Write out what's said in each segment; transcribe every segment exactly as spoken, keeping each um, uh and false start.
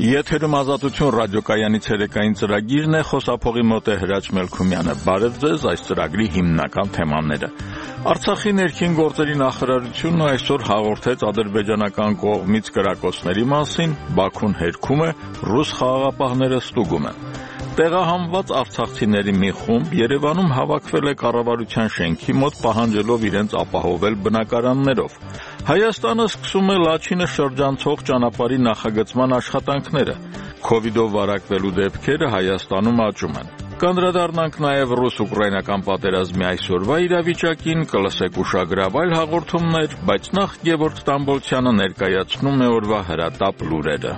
Եթերում ազատություն ռադիոկայանի ցերեկային ծրագիրն է, խոսափողի մոտ է Հրաչ Մելքումյանը։ Բարև ձեզ, այս ծրագրի հիմնական թեմաները։ Արցախի ներքին գործերի նախարարությունը այսօր հաղորդեց ադրբեջանական կողմից կրակոցների մասին, Բաքուն հերքում է, ռուս խաղաղապահները ստուգում են։ Տեղահանված արցախցիների մի խումբ Երևանում հավաքվել է կառավարության շենքի մոտ, պահանջելով իրենց ապահովել բնակարաններով։ Հայաստանը սկսում է Լաչինը շրջանցող ճանապարհի նախագծման աշխատանքները։ Քովիդով վարակվելու դեպքերը Հայաստանում աճում են։ Կանդրադառնանք նաև ռուս-ուկրաինական պատերազմի այսօրվա իրավիճակին, կլսեք ուշագրավ այլ հաղորդումներ, բայց նախ Գևորգ Ստամբոլցյանը ներկայացնում է օրվա հրատապ լուրերը։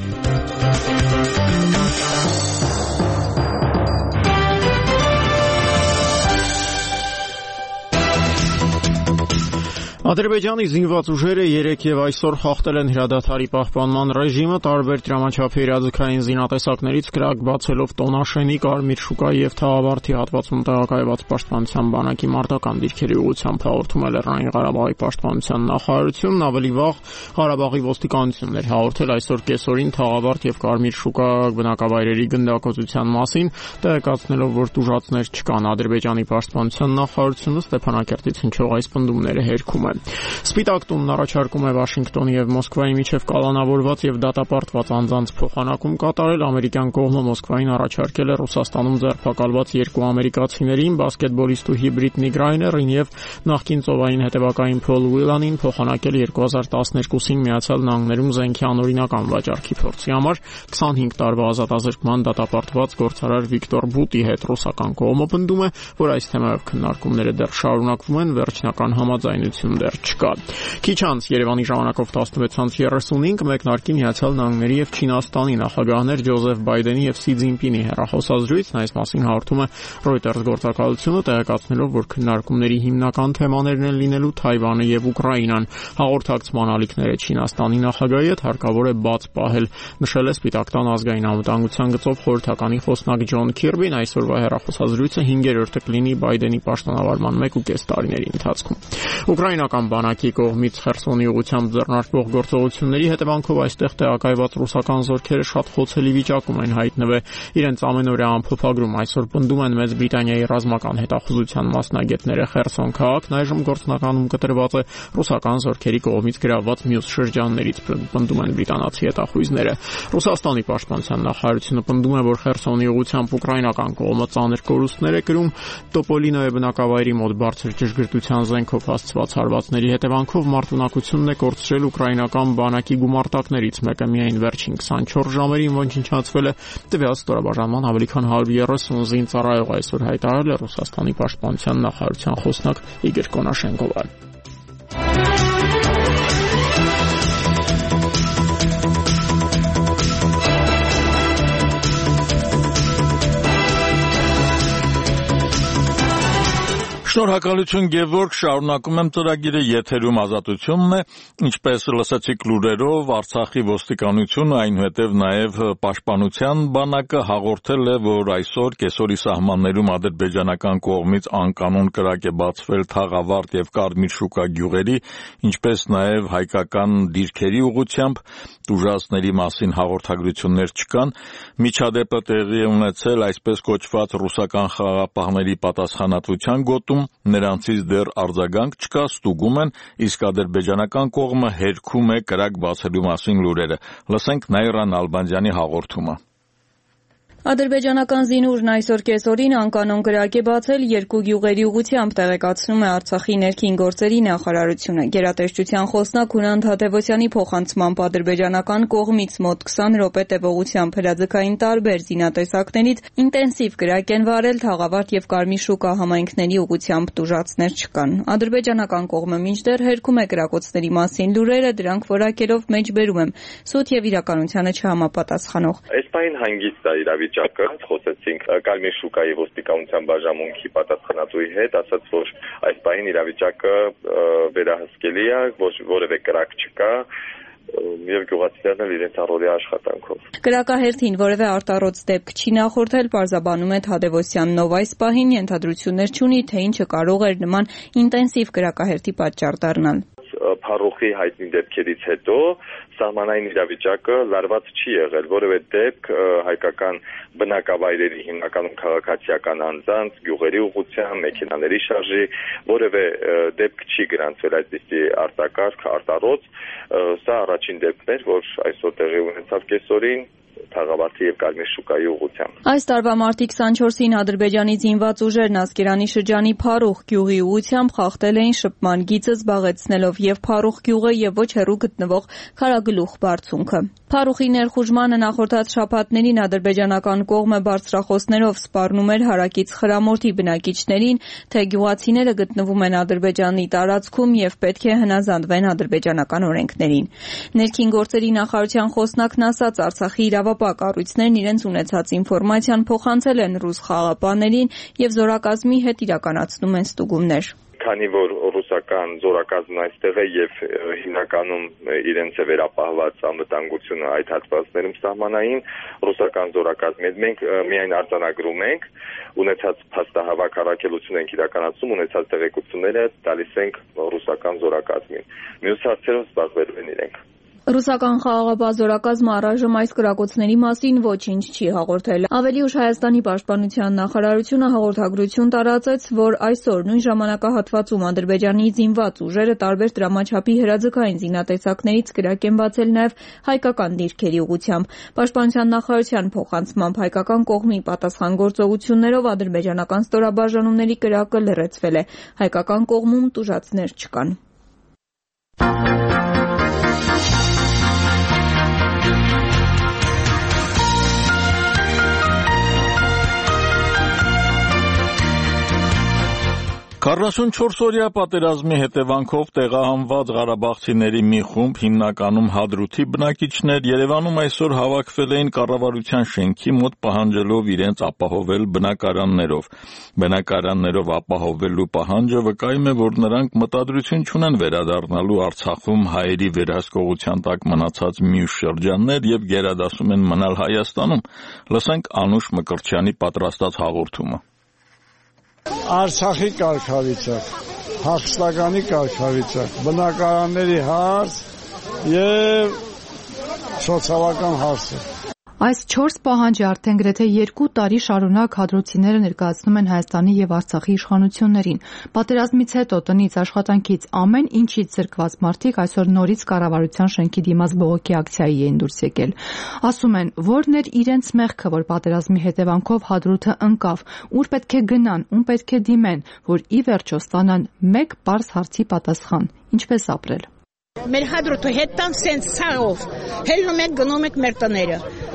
Ադրբեջանի զինված ուժերը երեկ եւ այսօր խախտել են հրադադարի պահպանման ռեժիմը, տարբեր դրամաչափի իրազեկային զինատեսակներից կրակ բացելով Տոնաշենի, Կարմիր շուկայի եւ Թաղավարտի հատվածում տեղակայված պաշտպանության բանակի մարտական դիրքերի ուղղությամբ հաղորդում է Լեռնային Ղարաբաղի պաշտպանության նախարարությունն, ավելի վաղ Ղարաբաղի ոստիկանությունն էր հաղորդել այսօր կեսօրին Թաղավարտ եւ Կարմիր շուկա բնակավայրերի գնդակոծության մասին, տեղեկացնելով, որ տուժածներ չկան։ Ադրբեջանի պաշտպանության նախարարությունը Ստեփանակերտից հնչող այս պնդումները հերքում է։ Սպիտակ տունն առաջարկում է Վաշինգտոնի եւ Մոսկվայի միջև կալանավորված եւ դատապարտված անձանց փոխանակում կատարել։ Ամերիկյան կողմը Մոսկվային առաջարկել է Ռուսաստանում ձերբակալված երկու ամերիկացիներին, բասկետբոլիստ ու հիբրիդ Նիկ Ռայներին եւ նախկին ծովային հետևակային Փոլ Ուիլանին փոխանակել երկու հազար տասներկուսին Միացյալ Նահանգներում զենքի անօրինական վաճառքի փորձի համար քսանհինգ տարվա ազատազրկման դատապարտված գործարար Վիկտոր Բուտի հետ։ Ռուսական կողմը պնդում է, որ այս թեմայով քննարկումները դեռ շարունակվում են, վերջնական համաձայնություն դեռ չկա։ Քիչ անց Երևանի ժամանակով տասնվեց երեսունհինգ մեկնարկի Միացյալ Նահանգների եւ Չինաստանի նախագահներ Ջոզեֆ Բայդենի եւ Սի Ցզինպինի հեռախոսազրույցն, այս մասին հաղորդում է Reuters գործակալությունը, տեղեկացնելով, որ քննարկումների հիմնական թեմաներն են լինելու Թայվանը եւ Ուկրաինան։ Հաղորդակցման ալիքները Չինաստանի նախագահի հետ հարկավոր է բաց պահել, նշել է Սպիտակ տան ազգային անվտանգության գծով խորհրդականի խոսնակ Ջոն Քիրբին։ Այսօրվա հեռախոսազրույցը հինգերորդը կլինի Բայդենի պաշտոնավարման մեկ ու կես տարիների ընթացքում։ Ուկրաինական բանակի կողմից Խերսոնի ուղղությամբ ձեռնարկվող գործողությունների հետևանքով այստեղ տեղակայված ռուսական զորքերը շատ խոցելի վիճակում են հայտնվել։ Իրենց ամենօրյա ամփոփագրում այսօր պնդում են Մեծ Բրիտանիայի ռազմական հետախուզության մասնագետները։ Խերսոն քաղաքն այժմ գործնականում կտրված է ռուսական զորքերի կողմից գրավված մյուս շրջաններից, պնդում են բրիտանացի հետախույզները։ Ռուսաստանի պաշտպանության նախարարությունը պնդում է, որ Խերսոնի ուղղությամբ ուկրաինական կողմը ծանր կորուստներ է կրում։ Տոպոլինոյի բնակավայրի մոտ բարձր ճշգրտության զենքով հասցված հարվածների հետևանքով մարտունակությունն է կորցրել ուկրաինական բանակի գումարտակներից մեկը։ Միայն վերջին քսանչորս ժամերին ոչնչացվել է տվյալ ստորաբաժանման ավելի քան հարյուր երեսուն զինծառայող, այսօր հայտարարել է Ռուսաստանի պաշտպանության նախարարության խոսնակ Իգոր Կոնաշենկովը։ Շնորհակալություն Գևորգ, շարունակում եմ ծրագիրը, եթերում ազատությունն է, ինչպես լսեցիք լուրերով, Արցախի ոստիկանությունը, այնուհետև նաև պաշտպանության բանակը հաղորդել է, որ այսօր կեսօրի սահմաններում ադրբեջանական կողմից անկանոն կրակ է բացվել Թաղավարտ եւ Կարմիր շուկա գյուղերի, ինչպես նաև հայկական դիրքերի ուղղությամբ, տուժածների մասին հաղորդագրություններ չկան։ Միջադեպը տեղի է ունեցել այսպես կոչված ռուսական խաղաղապահների պատասխանատվության գոտում, նրանցից դեռ արձագանք չկա, ստուգում են, իսկ ադրբեջանական կողմը հերքում է կրակ բացելու մասին լուրերը։ Լսենք Նաիրա Նալբանդյանի հաղորդումը։ Ադրբեջանական զինուժն այսօր կեսօրին անկանոն կրակ է բացել երկու գյուղերի ուղղությամբ, տեղեկացնում է Արցախի ներքին գործերի նախարարությունը։ Գերատեսչության խոսնակ Հունան Թադևոսյանի փոխանցմամբ ադրբեջանական կողմից մոտ քսան րոպե տևողությամբ հրաձգային տարբեր զինատեսակներից ինտենսիվ կրակ են վարել Թաղավարտ եւ Կարմիր շուկա համայնքների ուղղությամբ, տուժածներ չկան։ Ադրբեջանական կողմը մինչդեռ հերքում է կրակոցների մասին լուրերը, դրանք որակելով մեջբերում եմ, սուտ եւ իրականությանը չհամապատասխանող։ Այս պահին հանգիստ է իրավիճակը, խոսեցինք Կարմիր շուկայի ոստիկանության բաժանմունքի պատասխանատուի հետ, ասաց, որ այս պահին իրավիճակը վերահսկելի է, ոչ որևէ կրակ չկա, եւ գյուղացիներն էլ իրենց առօրյա աշխատանքով։ Կրակահերթին որևէ արտառոց դեպք չի նախորդել, պարզաբանում է Թադևոսյանն, ով այս պահին ենթադրություններ չունի, թե ինչը կարող էր նման ինտենսիվ կրակահերթի պատճառ դառնալ։ Փարուխի հայտնի դեպքերից հետո սահմանային իրավիճակը լարված չի եղել, որևէ դեպք հայկական բնակավայրերի հիմնականում քաղաքացիական անձանց, գյուղերի ուղղությամբ, մեքենաների շարժի որևէ դեպք չի գրանցվել այսպիսի արտակարգ, արտառոց, սա առաջին դեպքն էր, որ այսօր տեղի ունեցավ կեսօրին Թաղավարտի եւ Կարմիր շուկայի ուղղությամբ։ Այս տարվա մարտի քսանչորսին Ադրբեջանի զինված ուժերն Ասկերանի շրջանի Փարուխ գյուղի ուղղությամբ խախտել էին շփման գիծը, զբաղեցնելով եւ Փարուխ գյուղը եւ ոչ հեռու գտնվող Խարագլուխ բարձունքը։ Փարուխի ներխուժմանը նախորդած շաբաթներին ադրբեջանական կողմը բարձրախոսներով սպառնում էր հարակից Խրամորթի բնակիչներին, թե գյուղացիները գտնվում են Ադրբեջանի տարածքում եւ պետք է հնազանդվեն ադրբեջանական օրենքներին։ Ներքին գործերի նախարարության խոսնակն ասաց, Արցախի իրավապահ կառույցներն իրենց ունեցած ինֆորմացիան փոխանցել են ռուս խաղաղապահներին եւ զորակազմի հետ իրականացնում են ստուգումներ։ Քանի որ ռուսական զորակազմն այստեղ է եւ հիմնականում իրենց է վերապահված անվտանգությունը այդ հատվածներում սահմանային ռուսական զորակազմի հետ մենք միայն արձանագրում ենք, ունեցած փաստահավաք առաքելություն ենք իրականացնում, ունեցած տեղեկությունները տալիս ենք ռուսական զորակազմին։ Մյուս հարցերով զբաղվելու են իրենք։ Ռուսական խաղաղապահ զորակազմը առայժմ այս կրակոցների մասին ոչինչ չի հաղորդել։ Ավելի ուշ Հայաստանի պաշտպանության նախարարությունը հաղորդագրություն տարածեց, որ այսօր նույն ժամանակահատվածում Ադրբեջանի զինված ուժերը տարբեր դրամաչափի հրաձգային զինատեսակներից կրակ են բացել նաև հայկական դիրքերի ուղղությամբ։ Պաշտպանության նախարարության փոխանցմամբ հայկական կողմի պատասխանատվություններով ադրբեջանական ստորաբաժանումների կրակը լրացվել է։ Հայկական կողմում տուժածներ չկան։ քառասունչորս-օրյա պատերազմի հետևանքով տեղահանված ղարաբաղցիների մի խումբ, հիմնականում Հադրութի բնակիչներ, Երևանում այսօր հավաքվել էին կառավարության շենքի մոտ պահանջելով իրենց ապահովել բնակարաններով։ Բնակարաններով ապահովելու պահանջը վկայում է, որ նրանք մտադրություն չունեն վերադառնալու Արցախում հայերի վերահսկողության տակ մնացած մյուս շրջաններ եւ գերադասում են մնալ Հայաստանում։ Լսենք Անուշ Մկրտչյանի պատրաստած հաղորդումը։ Արցախի կարգավիճակ, Հաղթականի կարգավիճակ, բնակարանների հարց եւ սոցիալական հարցը։ Այս չորս պահանջը արդեն գրեթե երկու տարի շարունակ հադրութիները ներկայացնում են Հայաստանի եւ Արցախի իշխանություններին։ Պատերազմից հետո տնից, աշխատանքից, ամեն ինչից զրկված մարդիկ այսօր նորից կառավարության շենքի դիմաց բողոքի ակցիայի էին դուրս եկել։ Ասում են, որն էր իրենց մեղքը, որ պատերազմի հետևանքով Հադրութը ընկավ, ուր պետք է գնան, ում պետք է դիմեն, որ ի վերջո ստանան մեկ պարզ հարցի պատասխան՝ ինչպես ապրել։ Մեր Հադրութը հետան սենց ցաղով հելնում ենք գնում ենք մեր տները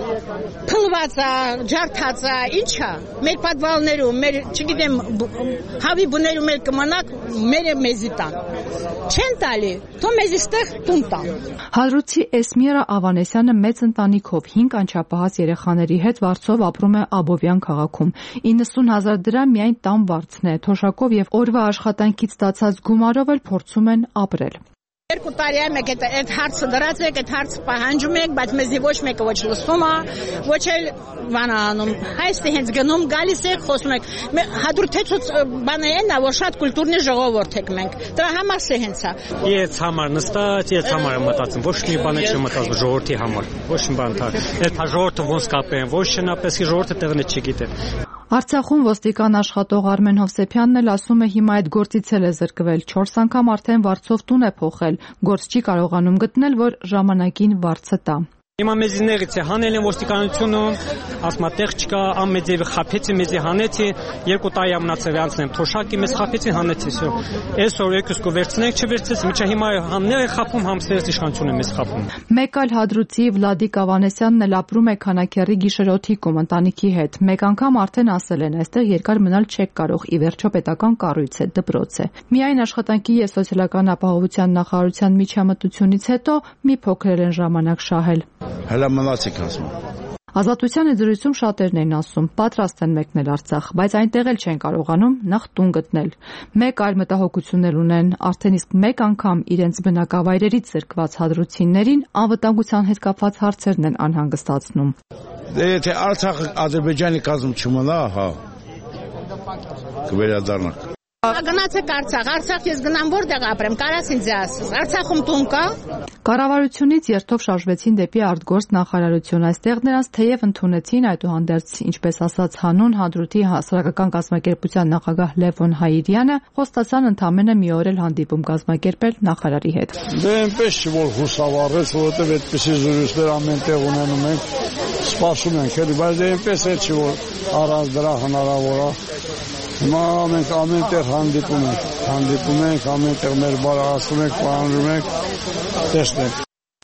փլված է, ջարդած է, ինչա մեր պատվալներում, մեր չգիտեմ հավի բներում էլ կմնաք մերը մեզի տան չեն տալի, թո մեզի ստեղ տուն տան։ Հադրութի Էսմիրա Ավանեսյանը մեծ ընտանիքով հինգ անչափահաս երեխաների հետ Վարչով ապրում է Աբովյան քաղաքում։ իննսուն հազար դրամ միայն տան վարձն է, թոշակով եւ օրվա աշխատանքից ստացած գումարով էլ փորձում են ապրել։ Երկու տարի է մեկ այդ հարցը դրած եք, այդ հարցը պահանջում եք, բայց մեզի ոչ մեկը ոչ լսում է, ոչ էլ բանանում։ Հայստի հենց գնում գալիս եք, խոսում եք։ Հադրութեցուց բանը են, որ շատ կուլտուրնի ժողովուրդ եք մենք։ Դրա համար է հենց է։ Ես համար նստած, ես համար եմ մտածում, ոչ մի բան չեմ մտածում ժողովրդի համար։ Ոչ մի բան թար։ Այդ ժողովուրդը ոնց կապեն, ոչ շնապես କି ժողովուրդը տեղն չգիտե։ Արցախում ոստիկան աշխատող Արմեն Հովսեփյանն էլ ասում է հիմա այդ գործից էլ է զրկվել, չորս անգամ արդեն վարձով տուն է փոխել, գործ չի կարողանում գտնել, որ ժամանակին վարձը տա։ Հիմա մեզիներից է հանել են ոստիկանությունում, ասма տեղ չկա, ամեծեւի խափեցի, մեզի հանեցի, երկու տարի ամնացել անցնեմ թոշակի, մեզ խափեցի, հանեցի, всё։ Այսօր եկուսկու վերցնենք, չվերցես, միջա հիմա հաններ է խափում, համստերս իշխանությունը մեզ խափում։ Մեկ այլ Հադրութի Վլադիկ Ավանեսյանն էլ ապրում է Քանաքեռի գիշերօթիկում ընտանիքի հետ։ Մեկ անգամ արդեն ասել են, այստեղ երկար մնալ չեք կարող, ի վերջո պետական կառույց է, դպրոց է։ Միայն աշխատանքի եւ սոցիալական ապահովության նախարարության միջամտությունից հետո մի փոքր են ժամանակ շահել։ Հələ մնացեք ասում։ Ազատության զրույցում շատերն են ասում, պատրաստ են մեկնել Արցախ, բայց այնտեղ էլ չեն կարողանում նախ տուն գտնել։ Մեկ այլ մտահոգություններ ունեն, արդեն իսկ մեկ անգամ իրենց բնակավայրերից զրկված հադրութիներին անվտանգության հետ կապված հարցերն են անհանգստացնում։ Դե եթե Արցախը Ադրբեջանի կազմում չմնա, հա, կվերադառնանք։ Գնացեք Արցախ, Արցախ ես գնամ որտեղ ապրեմ, կարաս ինձ ասես, Արցախում տուն կա։ Կառավարությունից երթով շարժվեցին դեպի արտգործ նախարարություն։ Այստեղ նրանց թեև ընդունեցին, այդուհանդերձ, ինչպես ասաց հանուն Հադրութի հասարակական կազմակերպության նախագահ Լևոն Հայիրյանը, խոստացան ընդամենը մի օր էլ հանդիպում կազմակերպել նախարարի հետ։ Դե այնպես չի որ հուսավառեց, որովհետև այդպիսի զրույցներ ամեն տեղ ունենում ենք, սպասում ենք, էլի, բայց դե այնպես էլ չի որ առանց դրա հնարավոր է։ Հիմա մենք ամեն տեղ հանդիպում ենք, հանդիպում ենք, ամեն տեղ մեր բարը ասում ենք, պահանջում ենք, տեսնենք։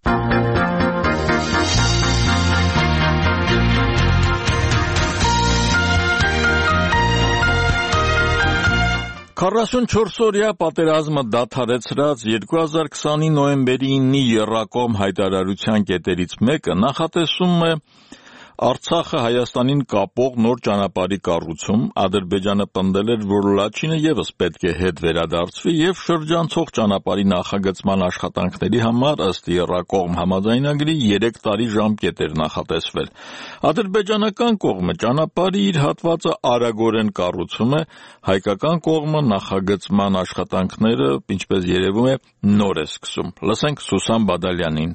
քառասունչորս օրյա պատերազմը դադարեցրած երկու հազար քսանի նոյեմբերի իննի եռակողմ հայտարարության կետերից մեկը նախատեսում է Արցախը Հայաստանին կապող նոր ճանապարհի կառուցում, Ադրբեջանը պնդել էր, որ Լաչինը ևս պետք է հետ վերադարձվի եւ շրջանցող ճանապարհի նախագծման աշխատանքների համար ըստ եռակողմ համաձայնագրի երեք տարի ժամկետ էր նախատեսվել։ Ադրբեջանական կողմը ճանապարհի իր հատվածը արագորեն կառուցում է, հայկական կողմը նախագծման աշխատանքները, ինչպես երևում է, նոր է սկսում։ Լսենք Սուսան Բադալյանին։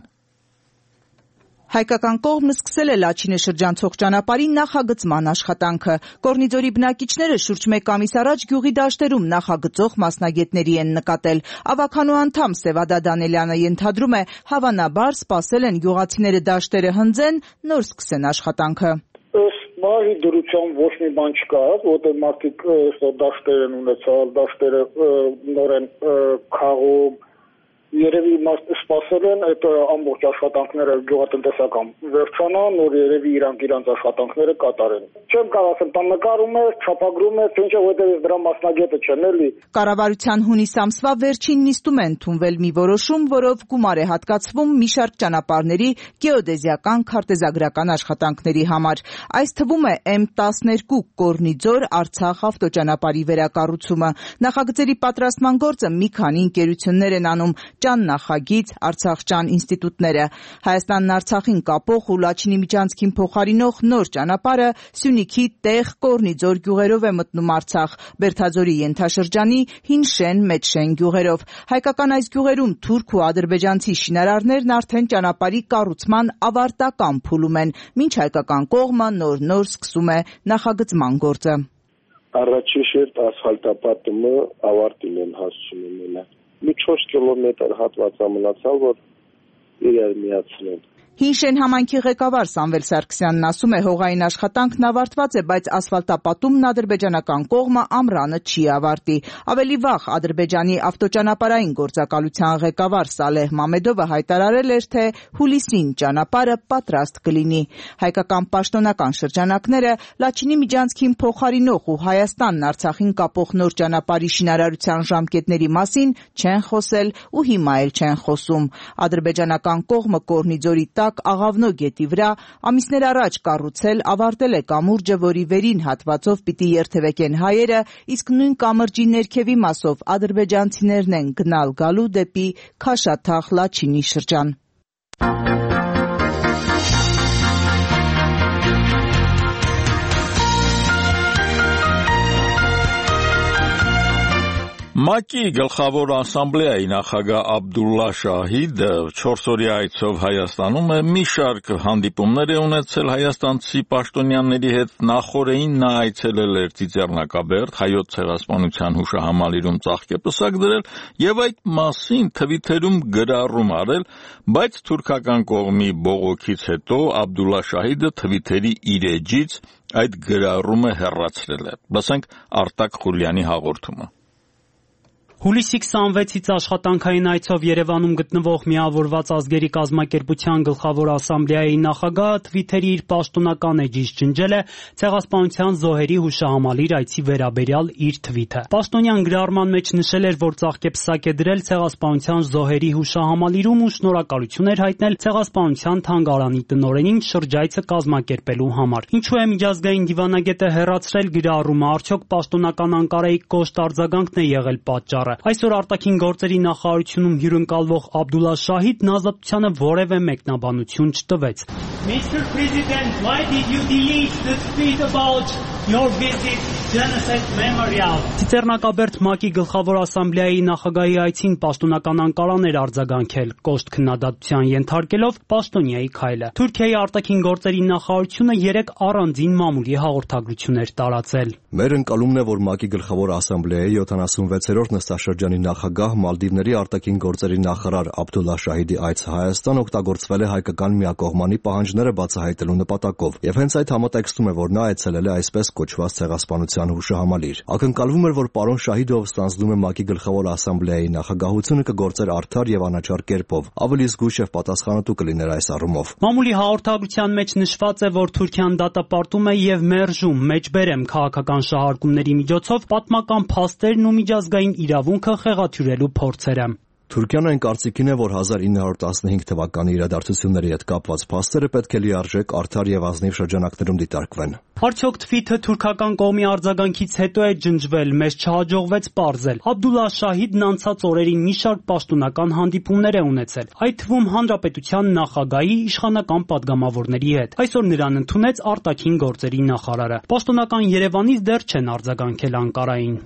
Հայկական կողմն սկսել է Լաչինը շրջանցող ճանապարհի նախագծման աշխատանքը։ Կորնիձորի բնակիչները շուրջ մեկ ամիս առաջ գյուղի դաշտերում նախագծող մասնագետների են նկատել։ Ավագանու անդամ Սևադա Դանելյանը ենթադրում է, հավանաբար սպասել են գյուղացիները դաշտերը հնձեն, նոր սկսեն աշխատանքը։ Մահի դրությամբ ոչ մի բան չկա, որտեղ մարդիկ դաշտեր են ունեցալ, դաշտերը նոր են քաղում, երևի սպասել են այդ ամբողջ աշխատանքները գյուղատնտեսական վերջանան, նոր երևի իրանք իրանց աշխատանքները կատարեն։ Չեմ կարող ասել, տան նկարում է, չափագրում է, թե ինչը որտեղ դրա մասնագետը չեն էլի։ Կառավարության հունիս ամսվա վերջին նիստում է ընդունվել մի որոշում, որով գումար է հատկացվում մի շարք ճանապարհների գեոդեզիական քարտեզագրական աշխատանքների համար։ Այս թվում է էմ տասներկու Կորնիձոր Արցախ ավտոճանապարհի վերակառուցումը։ Նախագծերի պատրաստման գործը մի քանի ընկերություններ են անում։ Ճան նախագիծ, Արցախճան ինստիտուտները։ Հայաստանն Արցախին կապող ու Լաչինի միջանցքին փոխարինող նոր ճանապարհը Սյունիքի Տեղ, Կորնիձոր գյուղերով է մտնում Արցախ, Բերդաձորի ենթաշրջանի Հինշեն, Մեջշեն գյուղերով։ Հայկական այս գյուղերում թուրք ու ադրբեջանցի շինարարներն արդեն ճանապարհի կառուցման ավարտական փուլում են, մինչ հայկական կողմը նոր-նոր սկսում է նախագծման գործը։ Առաջին շերտ ասֆալտապատումը ավարտին են հասցնում են։ Մի չորս կիլոմետր հատված մնացավ, որ իրար միացնեն։ Հինշեն համայնքի ղեկավար Սամվել Սարգսյանն ասում է, հողային աշխատանքն ավարտված է, բայց ասֆալտապատումն ադրբեջանական կողմը ամռանը չի ավարտի։ Ավելի վաղ Ադրբեջանի ավտոճանապարհային գործակալության ղեկավար Սալեհ Մամեդովը հայտարարել էր, թե հուլիսին ճանապարհը պատրաստ կլինի։ Հայկական պաշտոնական շրջանակները Լաչինի միջանցքին փոխարինող ու Հայաստանն Արցախին կապող նոր ճանապարհի շինարարության ժամկետների մասին չեն խոսել ու հիմա էլ չեն խոսում։ Ադրբեջանական կողմը Կորնիձորի Աղավնո գետի վրա ամիսներ առաջ կառուցել ավարտել է կամուրջը, որի վերին հատվածով պիտի երթևեկեն հայերը, իսկ նույն կամրջի ներքևի մասով ադրբեջանցիներն են գնալ գալու դեպի Քաշաթաղ Լաչինի շրջան։ ՄԱԿ-ի գլխավոր ասամբլեայի նախագահ Աբդուլլա Շահիդը չորսօրյա այցով Հայաստանում է, մի շարք հանդիպումներ է ունեցել հայաստանցի պաշտոնյաների հետ, նախօրեին նա այցելել էր Ծիծեռնակաբերդ, Հայոց ցեղասպանության հուշահամալիրում ծաղկեպսակ դրել եւ այդ մասին թվիթերում գրառում արել, բայց թուրքական կողմի բողոքից հետո Աբդուլլա Շահիդը թվիթերի իր էջից այդ գրառումը հեռացրել է։ Լսենք Արտակ Խուլյանի հաղորդումը։ Հուլիսի քսանվեցից աշխատանքային այցով Երևանում գտնվող Միավորված ազգերի կազմակերպության գլխավոր ասամբլեայի նախագահը Թվիթերի իր պաշտոնական էջից ջնջել է ցեղասպանության զոհերի հուշահամալիր այցի վերաբերյալ իր թվիթը։ Պաշտոնյան գրառման մեջ նշել էր, որ ծաղկեպսակ է դրել ցեղասպանության զոհերի հուշահամալիրում ու շնորհակալություն էր հայտնել ցեղասպանության թանգարանի տնօրենին շրջայցը կազմակերպելու համար։ Ինչու է միջազգային դիվանագետը հեռացրել գրառումը, արդյոք պաշտոնական Անկարայի կոշտ արձագանքն է եղել պատճառը։ Այսօր արտաքին գործերի նախարարությունում հյուրընկալվող Աբդուլլա Շահիդն ազատությանը որևէ մեկնաբանություն չտվեց։ Mister President, why did you delete the tweet about your visit Genocide Memorial. Ծիծեռնակաբերդ ՄԱԿ-ի գլխավոր ասամբլեայի նախագահի այցին պաշտոնական անկարան էր արձագանքել, կոշտ քննադատության ենթարկելով պաշտոնյայի քայլը։ Թուրքիայի արտաքին գործերի նախարարությունը երեք առանձին մամուլի հաղորդագրություն էր տարածել։ Մեր ընկալումն է, որ ՄԱԿ-ի գլխավոր ասամբլեայի յոթանասունվեցերորդ նստաշրջանի նախագահ Մալդիվների արտաքին գործերի նախարար Աբդուլլա Շահիդի այցը Հայաստան օգտագործվել է հայկական միակողմանի պահանջները բացահայտելու նպատակով, եւ հենց այդ համատեքստում է, որ նա այցելել է այսպես կոչված ցեղասպանության հուշահամալիր։ Ակնկալվում էր, որ պարոն Շահիդով ստանձնում է ՄԱԿ-ի գլխավոր ասամբլեայի նախագահությունը կգործեր արդար եւ անաչառ կերպով, ավելի զգույշ եւ պատասխանատու կլիներ այս առումով։ Մամուլի հաղորդագրության մեջ նշված է, որ Թուրքիան դատապարտում է եւ մերժում մեջբերեմ քաղաքական շահարկումների միջոցով պատմական փաստերն ու միջազգային իրավունքը խեղաթյուրելու փորձերը։ Թուրքիան այն կարծիքին է, որ հազար ինը հարյուր տասնհինգ թվականի իրադարձությունների հետ կապված փաստերը պետք է լիարժեք արդար եւ ազնիվ շրջանակներում դիտարկվեն։ Արդյոք թվիթը թուրքական կողմի արձագանքից հետո է ջնջվել, մեզ չհաջողվեց պարզել։ Աբդուլլա Շահիդն անցած օրերին մի շարք պաշտոնական հանդիպումներ է ունեցել, այդ թվում հանրապետության նախագահի իշխանական падգամավորների հետ։ Այսօր նրան ընդունեց արտաքին գործերի նախարարը։ Պաշտոնական Երևանից դեռ չեն արձագանքել Անկարային։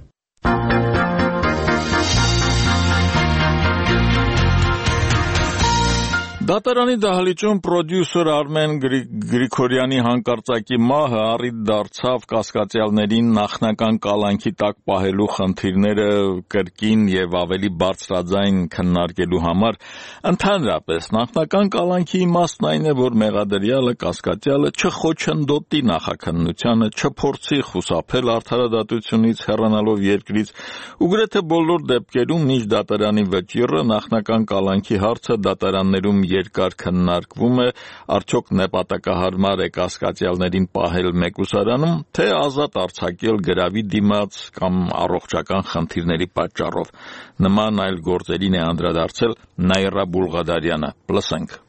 Դատարանի դահլիճում պրոդյուսեր Արմեն Գրիգորյանի հանկարծակի մահը առիթ դարձավ կասկածյալներին նախնական կալանքի տակ պահելու խնդիրները կրկին եւ ավելի բարձրաձայն քննարկելու համար։ Ընդհանրապես նախնական կալանքի իմաստն այն է, որ մեղադրյալը կասկածյալը չխոչընդոտի նախաքննությանը, չփորձի խուսափել արդարադատությունից հեռանալով երկրից, ու գրեթե բոլոր դեպքերում մինչ դատարանի վճիռը նախնական կալանքի հարցը դատարաններում երկար քննարկվում է, արդյոք նպատակահարմար է կասկածյալներին պահել մեկուսարանում, թե ազատ արձակել գրավի դիմաց կամ առողջական խնդիրների պատճառով։ Նման այլ գործերին է անդրադարձել Նաիրա Բուլղադարյանը։ Լսենք։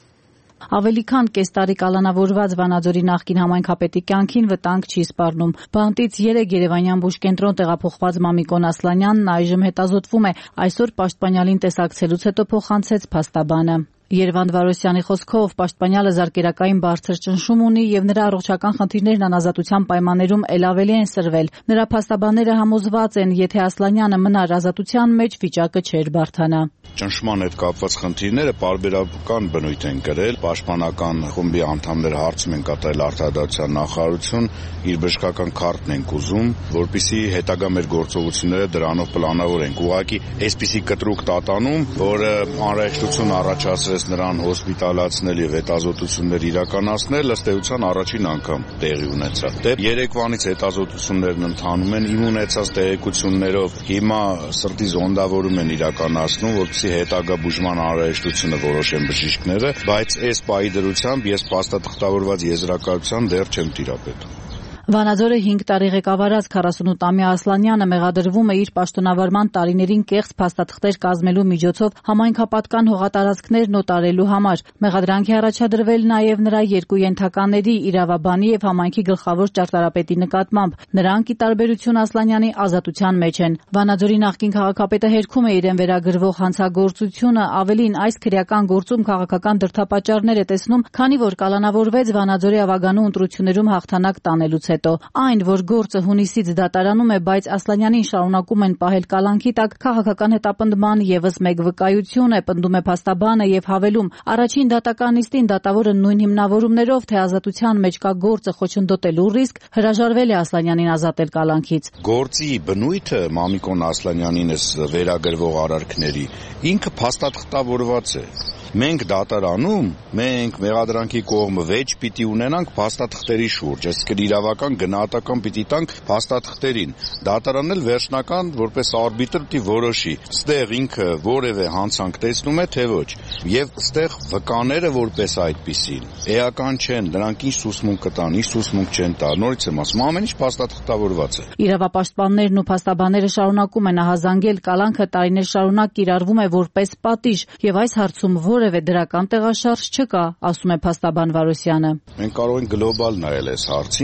Ավելի քան կես տարի կալանավորված Վանաձորի նախկին համայնքապետի կյանքին վտանգ չի սպառնում։ Բանտից երեք Երևանյան բուժկենտրոն տեղափոխված Մամիկոն Ասլանյանն այժմ հետազոտվում է, այսօր պաշտպանյալին տեսակցելուց հետո փոխանցեց փաստաբանը։ Երվանդ Վարոսյանի խոսքով պաշտպանյալը զարկերակային բարձր ճնշում ունի եւ նրա առողջական խնդիրներն անազատության պայմաններում ել ավելի են սրվել։ Նրա փաստաբանները համոզված են, եթե Ասլանյանը մնար ազատության մեջ, վիճակը չէր բարդանա։ Ճնշման հետ կապված խնդիրները պարբերական բնույթ են կրել։ Պաշտպանական խումբի անդամները հարցում են կատարել արդարադատության նախարարություն, իր բժշկական քարտն են ուզում, որպեսզի հետագա մեր գործողությունները դրանով պլանավորենք։ Ուղղակի այսպիսի կտրուկ տատանում, որը անհրաժեշտություն առաջացրեց նրան հոսպիտալացնել եւ հետազոտություններ իրականացնել, ըստ էության առաջին անգամ տեղի ունեցավ։ Դե երեկվանից հետազոտություններն ընթանում են, իմ ունեցած տեղեկություններով հիմա սրտի զոնդավորում են իրականացնում, որպեսզի հետագա բուժման անհրաժեշտությունը որոշեն բժիշկները, բայց այս պահի դրությամբ ես փաստաթղթավորված եզրակացության դեռ չեմ տիրապետում։ Վանաձորը հինգ տարի ղեկավարած քառասունութամյա Ասլանյանը մեղադրվում է իր պաշտոնավարման տարիներին կեղծ փաստաթղթեր կազմելու միջոցով համայնքապատկան հողատարածքներն օտարելու համար։ Մեղադրանք է առաջադրվել նաև նրա երկու ենթակաների՝ իրավաբանի եւ համայնքի գլխավոր ճարտարապետի նկատմամբ։ Նրանք, ի տարբերություն Ասլանյանի, ազատության մեջ են։ Վանաձորի նախկին քաղաքապետը հերքում է իրեն վերագրվող հանցագործությունը, ավելին այս քրեական գործում քաղաքական դրդապատճառներ է տեսնում, քանի որ կալանավորվեց Վանաձորի ավագանու ընտրություններում հաղթանակ տանելուց հետո։ Այն, որ գործը հունիսից դատարանում է, բայց Ասլանյանին շարունակում են պահել կալանքի տակ, քաղաքական հետապնդման եւս մեկ վկայություն է, պնդում է փաստաբանը եւ հավելում. առաջին դատական նիստին դատավորը նույն հիմնավորումներով, թե ազատության մեջ կա գործը խոչընդոտելու ռիսկ, հրաժարվել է Ասլանյանին ազատել կալանքից։ Գործի բնույթը Մամիկոն Ասլանյանին վերագրվող արարքների ինքը փաստաթղթավորված է։ Մենք դատարանում, մենք մեղադրանքի կողմը վեճ պիտի ունենանք փաստաթղթերի շուրջ, այսինքն իրավական գնահատական պիտի տանք փաստաթղթերին։ Դատարանն էլ վերջնական որպես արբիտր պիտի որոշի, ստեղ ինքը որևէ հանցանք տեսնում է, թե ոչ։ Եվ ստեղ վկաները որպես այդպիսին էական չեն, նրանք ինչ սուսմունք կտան, ինչ սուսմունք չեն տա։ Նորից եմ ասում, ամեն ինչ փաստաթղթավորված է։ Իրավապաշտպաններն ու փաստաբանները շարունակում են ահազանգել կալանքը տարիներ շարունակ կիրառվում է որպես պատիժ, եւ այս հարցում որևէ դրական տեղաշարժ չկա, ասում է փաստաբան Վարոսյանը։ Մենք կարող ենք գլոբալ նայել այս հարցին, հետ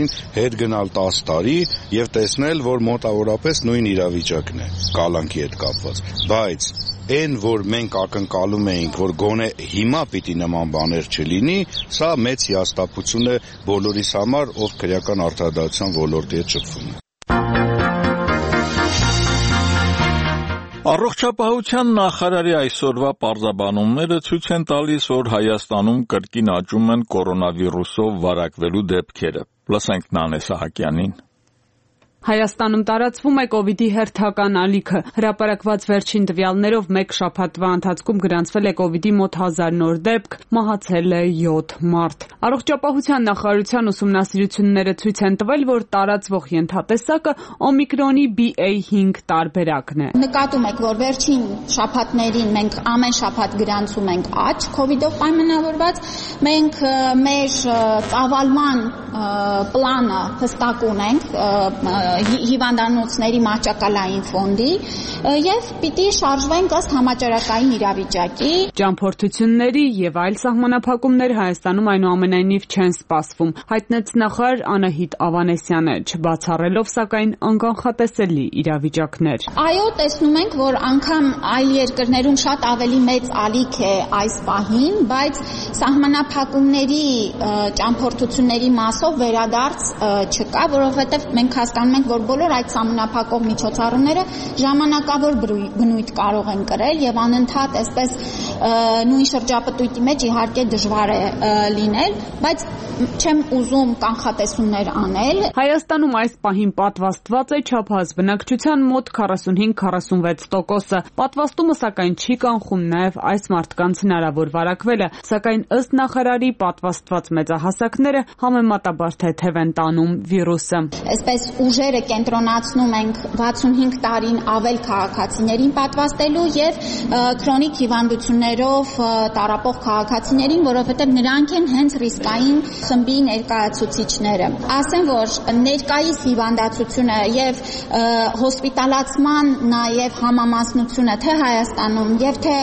հետ գնալ տասը տարի եւ տեսնել, որ մոտավորապես նույն իրավիճակն է կալանքի հետ կապված, բայց այն, որ մենք ակնկալում էինք, որ գոնե հիմա պիտի նման բաներ չլինի, սա մեծ հիասթափություն է բոլորիս համար, ով քրեական արդարադատության ոլորտի հետ շփվում է։ Առողջապահության նախարարի այսօրվա պարզաբանումները ցույց են տալիս, որ Հայաստանում կրկին աճում են կորոնավիրուսով վարակվելու դեպքերը։ Լսենք Նանե Սահակյանին։ Հայաստանում տարածվում է կովիդի հերթական ալիքը։ Հրապարակված վերջին տվյալներով մեկ շաբաթվա ընթացքում գրանցվել է կովիդի մոտ հազար նոր դեպք, մահացել է յոթ մարդ։ Առողջապահության նախարարության ուսումնասիրությունները ցույց են տվել, որ տարածվող ենթատեսակը օմիկրոնի B A five տարբերակն է։ Նկատում եք, որ վերջին շաբաթներին մենք ամեն շաբաթ գրանցում ենք աճ կովիդով պայմանավորված, մենք մեր ծավալման պլանը հստակ ունենք հիվանդանոցների մահճակալային ֆոնդի եւ պիտի շարժվենք ըստ համաճարակային իրավիճակի։ Ճամփորդությունների եւ այլ սահմանափակումներ Հայաստանում այնուամենայնիվ չեն սպասվում, հայտնեց նախարար Անահիտ Ավանեսյանը, չբացառելով սակայն անկանխատեսելի իրավիճակներ։ Այո, տեսնում ենք, որ անգամ այլ երկրներում շատ ավելի մեծ ալիք է այս պահին, բայց սահմանափակումների ճամփորդությունների մասով վերադարձ չկա, որովհետեւ մենք հասկանում ենք, որ բոլոր այդ սահմանափակող միջոցառումները ժամանակավոր բնույթ կարող են կրել եւ անընդհատ այսպես նույն շրջապտույտի մեջ իհարկե դժվար է լինել, բայց չեմ ուզում կանխատեսումներ անել։ Հայաստանում այս պահին պատվաստված է չափահաս բնակչության մոտ քառասունհինգ քառասունվեց տոկոսը։ Պատվաստումը սակայն չի կանխում նաեւ այս մարդկանց հնարավոր վարակվելը, սակայն ըստ նախարարի պատվաստված մեծահասակները համեմատաբար թեթև են տանում վիրուսը։ Այսպես ուժերը կենտրոնացնում ենք վաթսունհինգ տարին ավել քաղաքացիներին պատվաստելու եւ քրոնիկ հիվանդություններով տառապող քաղաքացիներին, որովհետեւ նրանք են հենց ռիսկային խմբի ներկայացուցիչները։ Ասեմ, որ ներկայիս հիվանդացությունը եւ հոսպիտալացման նաեւ համամասնությունը թե Հայաստանում եւ թե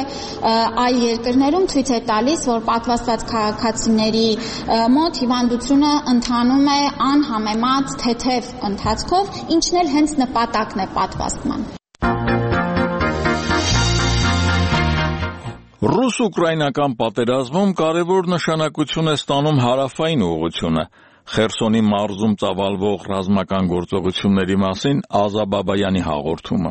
այլ երկրներում ցույց է տալիս, որ պատվաստված քաղաքացիների մոտ հիվանդությունը ընթանում է անհամեմատ թեթև ընթացքով, ինչն էլ հենց նպատակն է պատվաստման։ Ռուս-ուկրաինական պատերազմում կարևոր նշանակություն է ստանում հարավային ուղղությունը։ Խերսոնի մարզում ծավալվող ռազմական գործողությունների մասին Ազա Բաբայանի հաղորդումը։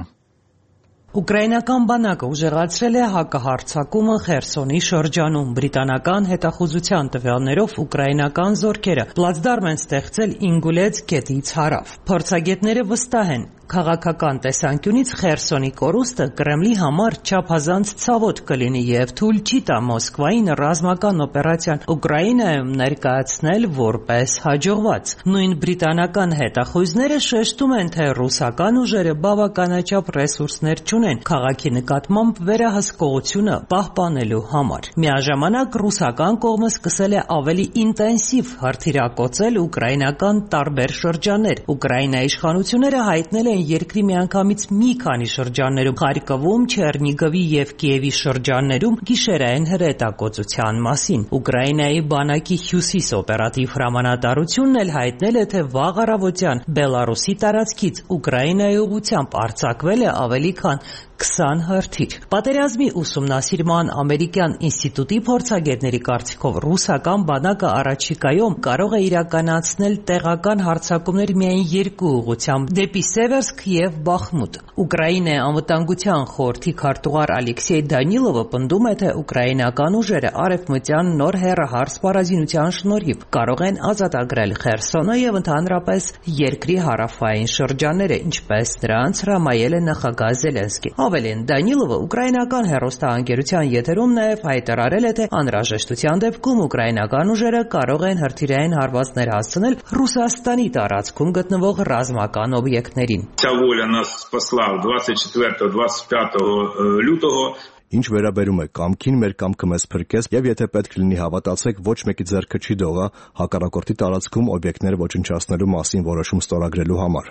Ուկրաինական բանակը ուժեղացրել է հակահարձակումը Խերսոնի շրջանում։ Բրիտանական հետախուզության տվյալներով ուկրաինական զորքերը պլացդարմ են ստեղծել Ինգուլեց գետից հարավ։ Փորձագետները վստահ են, քաղաքական տեսանկյունից Խերսոնի կորուստը Կրեմլի համար չափազանց ցավոտ կլինի եւ թույլ չի տա Մոսկվային ռազմական օպերացիան Ուկրաինայում ներկայացնել որպես հաջողված։ Նույն բրիտանական հետախույզները շեշտում են, թե ռուսական ուժերը բավականաչափ ռեսուրսներ չունեն քաղաքի նկատմամբ վերահսկողությունը պահպանելու համար։ Միաժամանակ ռուսական կողմը սկսել է ավելի ինտենսիվ հրթիռակոծել ուկրաինական տարբեր շրջաններ։ Ուկրաինայի իշխանությունները հայտնել են երկրի միանգամից մի քանի շրջաններում Խարկովում, Չեռնիգովի եւ Կիևի շրջաններում գիշերային հրետակոծության մասին։ Ուկրաինայի բանակի հյուսիս օպերատիվ հրամանատարությունն էլ հայտնել է, թե վաղ առավոտյան Բելարուսի տարածքից Ուկրաինայի ուղղությամբ արձակվել է ավելի քան քսան հրթիռ։ Պատերազմի ուսումնասիրման ամերիկյան ինստիտուտի փորձագետների կարծիքով ռուսական բանակը առաջիկայում կարող է իրականացնել տեղական հարձակումներ միայն երկու ուղղությամբ՝ դեպի Սևերսկ եւ Բախմուտ։ Ուկրաինայի անվտանգության խորհրդի քարտուղար Ալեքսեյ Դանիլովը պնդում է, թե ուկրաինական ուժերը արևմտյան նոր հեռահար սպառազինության շնորհիվ կարող են ազատագրել Խերսոնը եւ ընդհանրապես երկրի հարավային շրջանները, ինչպես նրանց հրամայել է նախագահ Զելենսկին։ Ավելին, Դանիլովը ուկրաինական հեռուստաընկերության եթերում նաև հայտարարել է, թե անհրաժեշտության դեպքում ուկրաինական ուժերը կարող են հրթիռային հարվածներ հասցնել Ռուսաստանի տարածքում գտնվող ռազմական օբյեկտներին։ Ця воля нас спасла двадцять четвертого двадцять п'ятого лютого. Ինչ վերաբերում է կամքին, մեր կամքը մեզ փրկեց, եւ եթե պետք լինի հավատացեք, ոչ մեկի ձեռքը չի դողա հակառակորդի տարածքում օբյեկտներ ոչնչացնելու մասին որոշում ստորագրելու համար։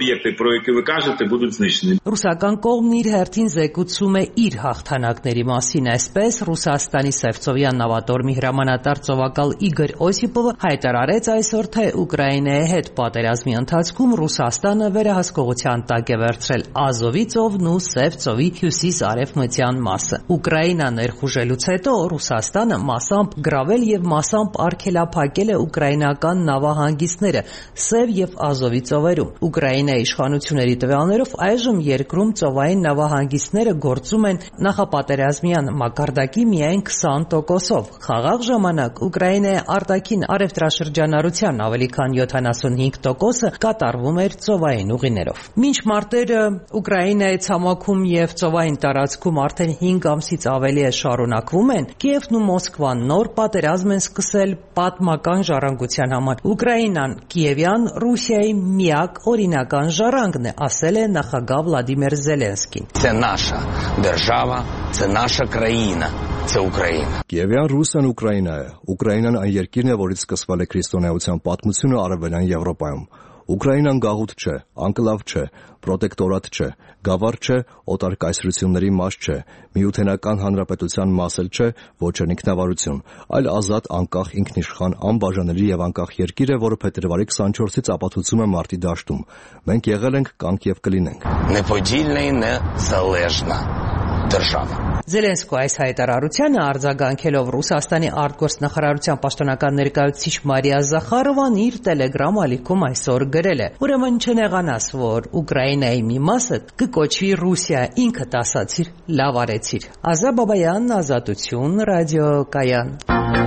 Ռուսական կողմն իր հերթին զեկուցում է իր հաղթանակների մասին, այսպես Ռուսաստանի Սևծովյան նավատորմի հրամանատար ծովակալ Իգոր Օսիպովը հայտարարեց այսօր, թե Ուկրաինայի հետ պատերազմի ընթացքում Ռուսաստանը վերահսկողության տակ է վերցրել Ազովի ծովն ու Սև ծովի հյուսիս-արևմտյան մասը։ Ուկրաինա ներխուժելուց հետո Ռուսաստանը մասամբ գրավել եւ մասամբ արգելափակել է ուկրաինական նավահանգիստները Սև եւ Ազովի ծովերում։ Ուկրաինայի իշխանությունների տվյալներով այժմ երկրում ծովային նավահանգիստները գործում են նախապատերազմյան մակարդակի միայն քսան տոկոսով։ Խաղաղ ժամանակ Ուկրաինայի արտաքին առևտրաշրջանառության ավելի քան յոթանասունհինգ տոկոսը կատարվում էր ծովային ուղիներով։ Մինչ մարտերը Ուկրաինայի ցամաքում եւ ծովային տարածքում արդեն հինգ ամսից ավելի է շարունակվում են, Կիևն ու Մոսկվան նոր պատերազմ են սկսել պատմական ժառանգության համար։ Ուկրաինան Կիևյան Ռուսիայի միակ օրինական ժառանգն է, ասել է նախագահ Վլադիմիր Զելենսկին։ Це наша держава, це наша країна, це Україна։ Կիևյան Ռուսիան Ուկրաինա է։ Ուկրաինան այն երկիրն է, որից սկսվել է քրիստոնեության պատմությունը Արևելյան Եվրոպայում։ Ուկրաինան գաղութ չէ, անկլավ չէ, պրոտեկտորատ չէ, գավառ չէ, օտար կայսրությունների մաս չէ, միութենական հանրապետության մաս էլ չէ, ոչ էլ ինքնավարություն, այլ ազատ, անկախ, ինքնիշխան, անբաժանելի եւ անկախ երկիր է, որը փետրվարի քսանչորսից ապացուցում է մարտի դաշտում։ Մենք եղել ենք, կանք եւ կլինենք։ Неподільна і незалежна держава։ Զելենսկու այս հայտարարությանը արձագանքելով Ռուսաստանի արտգործնախարարության պաշտոնական ներկայացուցիչ Մարիա Զախարովան իր Telegram ալիքում այսօր գրել է. Ուրեմն չնեղանաս, որ Ուկրաինայի մի մասը կկոչվի Ռուսիա, ինքդ ասացիր, լավ արեցիր։ Ազա Բաբայան, Ազատություն, ռադիոկայան։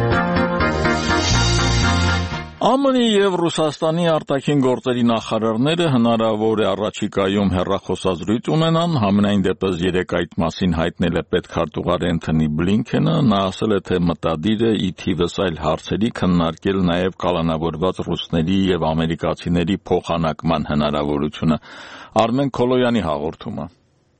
ԱՄՆ-ի եւ Ռուսաստանի արտաքին գործերի նախարարները հնարավոր է առաջիկայում հեռախոսազրույց ունենան, համենայն դեպս երեկ այդ մասին հայտնել է պետքարտուղար Էնթոնի Բլինքենը, նա ասել է, թե մտադիր է ի թիվս այլ հարցերի քննարկել նաեւ կալանավորված ռուսների եւ ամերիկացիների փոխանակման հնարավորությունը։ Արմեն Քոլոյանի հաղորդումը։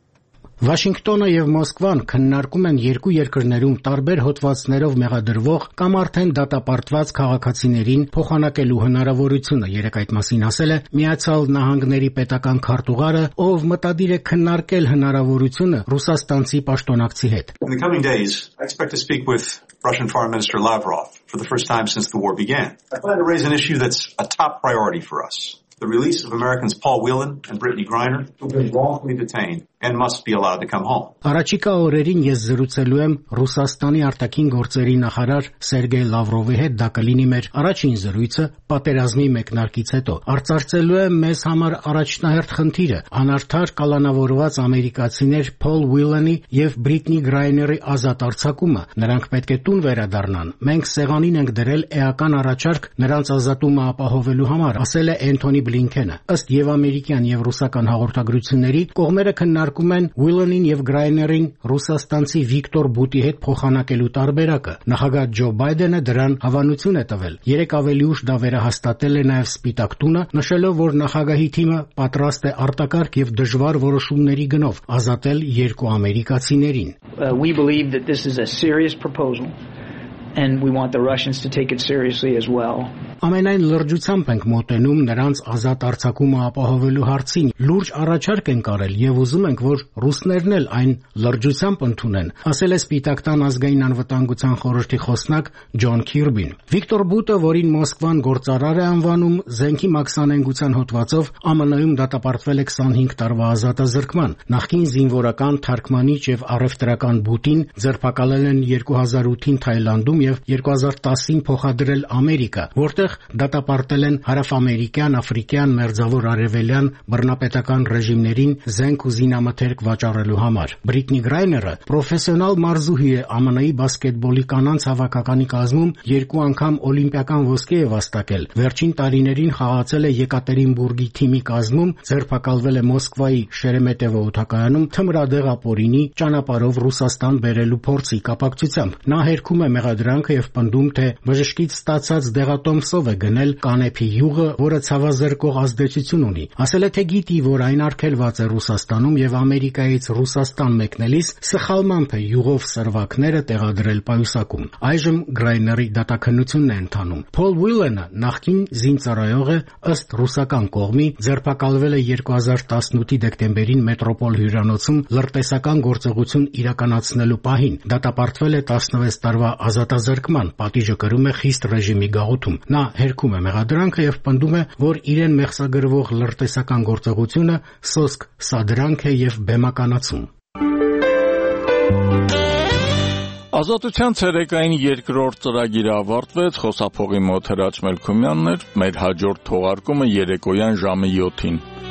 Վաշինգտոնը եւ Մոսկվան քննարկում են երկու երկրներում տարբեր հոդվածներով մեղադրվող կամ արդեն դատապարտված քաղաքացիներին փոխանակելու հնարավորությունը, երեք այդ մասին ասել է Միացյալ Նահանգների պետական քարտուղարը, ով մտադիր է քննարկել հնարավորությունը ռուսաստանցի պաշտոնակցի հետ։ In the coming days, I expect to speak with Russian Foreign Minister Lavrov for the first time since the war began. I plan to raise an issue that's a top priority for us. The release of Americans Paul Whelan and Brittany Griner, who have been wrongfully detained and must be allowed to come home. Առաջիկա օրերին ես զրուցելու եմ Ռուսաստանի արտաքին գործերի նախարար Սերգեյ Լավրովի հետ, դա կլինի մեր առաջին զրույցը պատերազմի մեկնարկից հետո։ Արծարծելու եմ մեզ համար առաջնահերթ խնդիրը՝ անարդար կալանավորված ամերիկացիներ Փոլ Ուիլանի եւ Բրիտնի Գրայների ազատ արձակումը։ Նրանք պետք է տուն վերադառնան։ Մենք սեղանին ենք դրել էական առաջարկ նրանց ազատումը ապահովելու համար, ասել է Էնթոնի Բլինքենը։ Ըստ եւ ամերիկյան եւ ռուսական հաղորդագրությունների, կողմերը քննարկում են Ուիլանին եւ Գրայներին ռուսաստանցի Վիկտոր Բուտի հետ փոխանակելու տարբերակը։ Նախագահ Ջո Բայդենը դրան հավանություն է տվել։ Երեք ավելի ուշ դա վերահաստատել է նաեւ Սպիտակ տունը, նշելով, որ նախագահի թիմը պատրաստ է արտակարգ եւ դժվար որոշումների գնով ազատել երկու ամերիկացիներին։ Uh, we believe that this is a serious proposal and we want the Russians to take it seriously as well. Ամենայն լրջությամբ ենք մոտենում նրանց ազատ արձակումը ապահովելու հարցին։ Լուրջ առաջարկ ենք արել եւ ուզում ենք, որ ռուսներն էլ այն լրջությամբ ընդունեն, ասել է Սպիտակ տան ազգային անվտանգության խորհրդի խոսնակ Ջոն Քիրբին։ Վիկտոր Բուտը, որին Մոսկվան գործարար է անվանում, զենքի մաքսանենգության հոդվածով ԱՄՆ-ում դատապարտվել է քսանհինգ տարվա ազատազրկման։ Նախկին զինվորական թարգմանիչ եւ առևտրական Բուտին ձերբակալել են երկու հազար ութին Թայլանդում եւ երկու հազար տասին փոխադրել Ամերիկա, որտեղ դատապարտել են հարավամերիկյան, աֆրիկյան, մերձավոր արևելյան բռնապետական ռեժիմներին զենք ու զինամթերք վաճառելու համար։ Բրիտնի Գրայները պրոֆեսիոնալ մարզուհի է, ԱՄՆ-ի բասկետբոլի կանանց հավաքականի կազմում երկու անգամ օլիմպիական ոսկե է վաստակել։ Վերջին տարիներին խաղացել է Եկատերինբուրգի թիմի կազմում, ձերբակալվել է Մոսկվայի Շերեմետևո օդակայանում թմրադեղ ապօրինի ճանապարհով Ռուսաստան բերելու փորձի կապակցությամբ։ Նա հերքում է մեղադրանքը եւ պնդում, թե բժշկից ստացած դեղատոմսով մասով է գնել կանեփի յուղը, որը ցավազրկող ազդեցություն ունի։ Ասել է, թե գիտի, որ այն արգելված է Ռուսաստանում եւ Ամերիկայից Ռուսաստան մեկնելիս սխալմամբ է յուղով սրվակները տեղադրել պայուսակում։ Այժմ Գրայների դատաքննությունն է ընթանում։ Փոլ Ուիլենը նախկին զինծառայող է, ըստ ռուսական կողմի ձերբակալվել է երկու հազար տասնութի դեկտեմբերին մետրոպոլ հյուրանոցում լրտեսական գործողություն իրականացնելու պահին։ Դատապարտվել է տասնվեց տարվա ազատազրկման, պատիժը կրում է խիստ ռեժիմի գաղութում։ Նա հերքում է մեղադրանքը եւ պնդում է, որ իրեն մեղսագրվող լրտեսական գործողությունը սոսկ սադրանք է եւ բեմականացում։ Ազատության ցերեկային երկրորդ ծրագիրը ավարտվեց, խոսափողի մոտ Հրաչ Մելքումյանն էր, մեր հաջորդ թողարկումը երեկոյան ժամը յոթին։